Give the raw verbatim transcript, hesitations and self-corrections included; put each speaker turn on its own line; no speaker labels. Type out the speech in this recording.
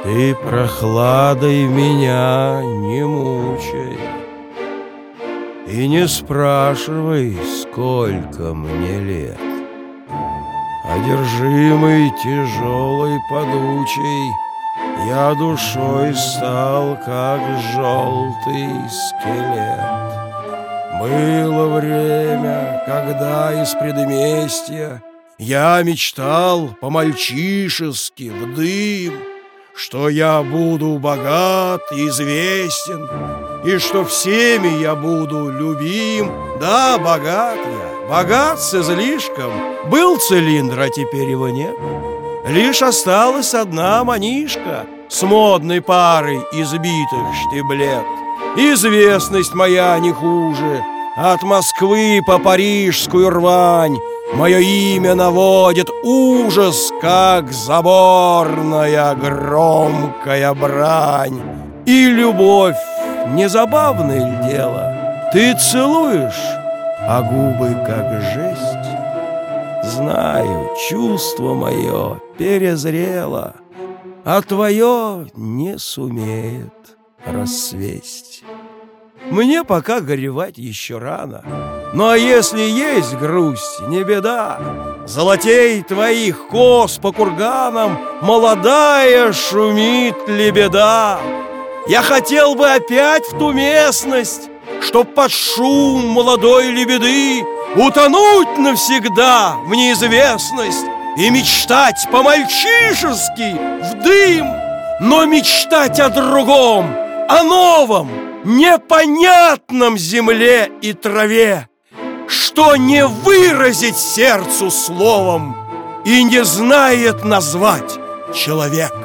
Ты прохладой меня не мучай и не спрашивай, сколько мне лет. Одержимый тяжелой подучей, я душой стал, как желтый скелет. Было время, когда из предместья я мечтал по-мальчишески в дым, что я буду богат и известен, и что всеми я буду любим. Да, богат я, богат с излишком. Был цилиндр, а теперь его нет. Лишь осталась одна манишка с модной парой избитых штиблет. Известность моя не хуже, от Москвы по парижскую рвань. Мое имя наводит ужас, как заборная громкая брань. И любовь не забавное ли дело? Ты целуешь, а губы как жесть. Знаю, чувство мое перезрело, а твое не сумеет расцвесть. Мне пока горевать еще рано. Ну а если есть грусть, не беда. Золотей твоих кос по курганам молодая шумит лебеда. Я хотел бы опять в ту местность, чтоб под шум молодой лебеды утонуть навсегда в неизвестность и мечтать по-мальчишески в дым, но мечтать о другом, о новом, непонятном земле и траве, что не выразить сердцу словом и не знает назвать человек.